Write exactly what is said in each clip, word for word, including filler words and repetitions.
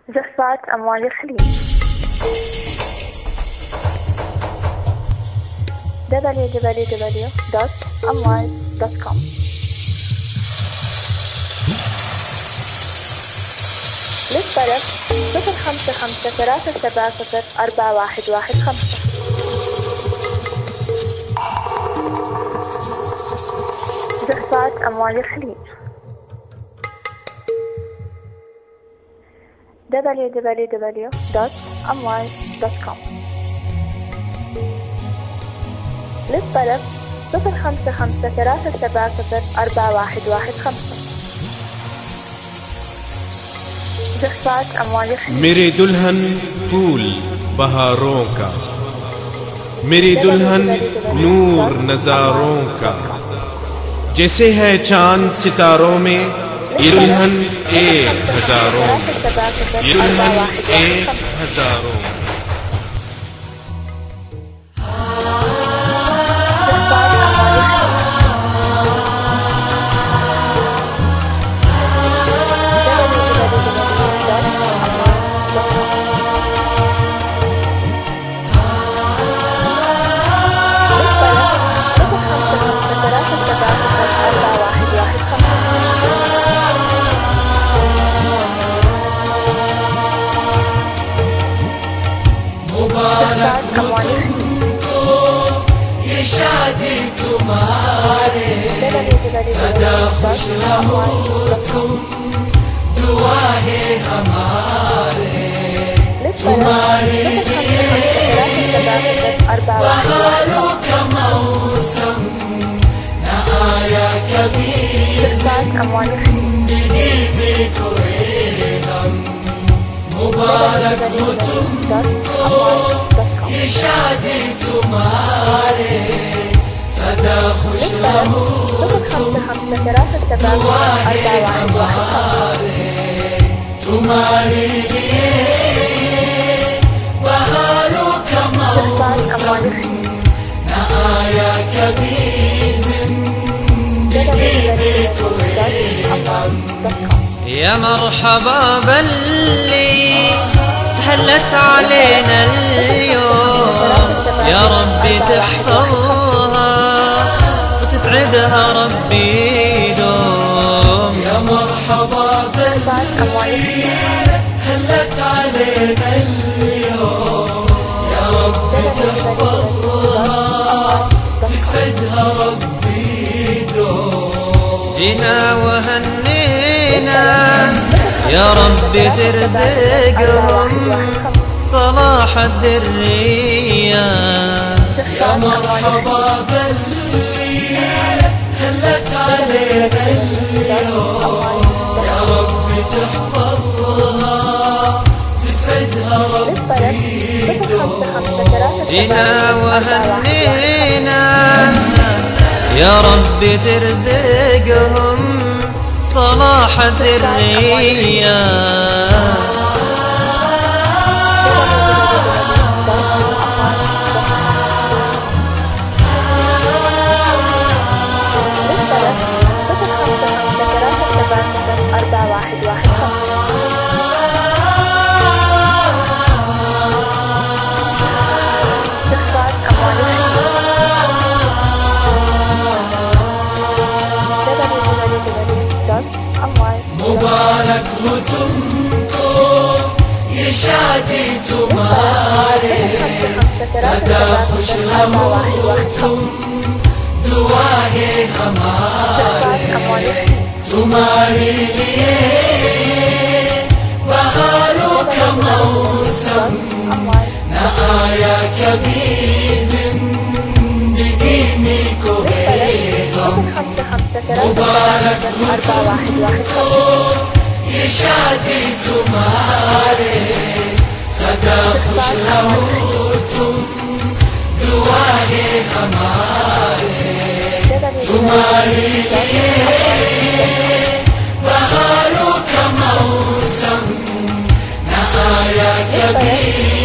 زفات أموال الخليج دبليو دبليو دبليو دوت أموال دوت كوم. للطلب صفر خمسة خمسة ثلاثة سبعة صفر أربعة واحد واحد خمسة. زفات أموال الخليج دبليو دبليو دبليو دوت أموال دوت كوم. للطلب صفر خمسة خمسة ثلاثة سبعة صفر أربعة واحد واحد خمسة. زفات أموال الخليج. मेरे दुल्हन फूल बहारों का, मेरी दुल्हन नूर नजारों का, जैसे है चांद सितारों में ये दुल्हन एक हजारों, ये दुल्हन एक हजारों। ये शादी तुम्हारे सदा खुश रहो तुम, दुआ है हमारे तुम्हारे लिए। बहारों का मौसम न आया कभी जिंदगी में कोई गम, मुबारक हो तुमको ये शादी तुम्हारे सदा खुश रहो तुम, दुआ है हमारे तुम्हारे लिए। बहारों का मौसम न आया कभी जिंदगी में कोई गम। يا مرحبا باللي هلت علينا اليوم، يا ربي تحفظها وتسعدها ربي دوم. يا مرحبا باللي هلت علينا اليوم، يا ربي تحفظها تسعدها ربي دوم. جينا وهنينا يا ربي ترزقهم صلاح الذرية. يا مرحبا باللي هلت علينا اليوم، يا ربي تحفظها تسعدها ربي دوم. جينا وهنينا يا ربي ترزقهم صلاح الذرية. मुबारक हो तुमको ये शादी तुम्हारे सदा खुश रहो तुम, दुआ है हमारे तुम्हारे लिए। बहारों का मौसम न आया कभी जिंदगी में कोई गम, मुबारक हो तुमको ये शादी तुम्हारे सदा खुश रहो तुम, दुआ है हमारे तुम्हारे लिए। बहारों का मौसम न आया कभी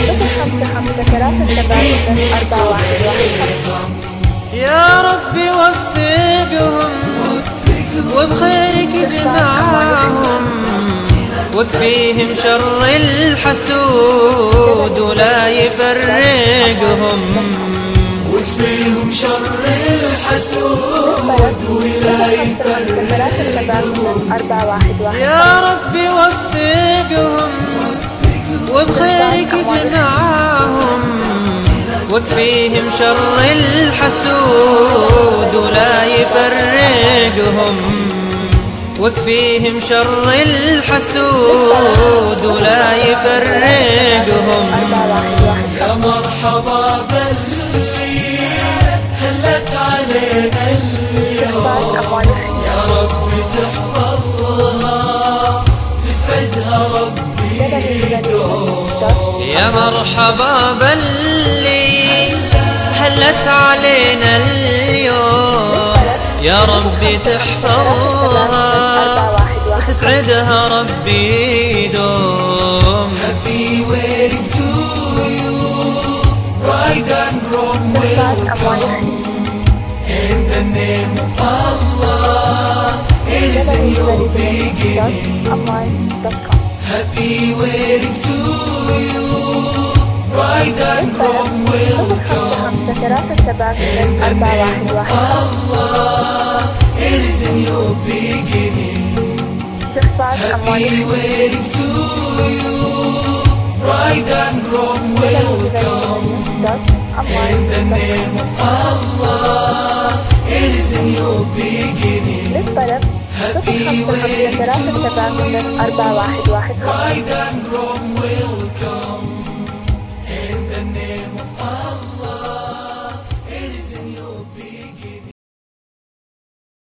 जिंदगी में कोई गम। يا ربي وفقهم وبخيرك جمعهم واكفيهم شر الحسود ولا يفرقهم، واكفيهم شر الحسود ولا يفرقهم. يا ربي وفقهم وبخيرك اجمعهم، واكفيهم شر الحسود ولا يفرقهم، واكفيهم شر الحسود ولا يفرقهم. يا مرحبا باللي هلت علينا اليوم، يا رب تحفظها تسعدها ربي دوم. يا مرحبا باللي هلت علينا اليوم، يا ربي تحفظها وتسعدها ربي دوم. Happy wedding to you, bride and groom welcome. In the name of Allah, it is a new beginning. Happy wedding to you, bride and groom welcome. In the name of Allah, it is a new beginning. Happy wedding to you, bride and groom welcome. In the name of Allah, it is a new beginning. Happy wedding to you, bride and groom welcome.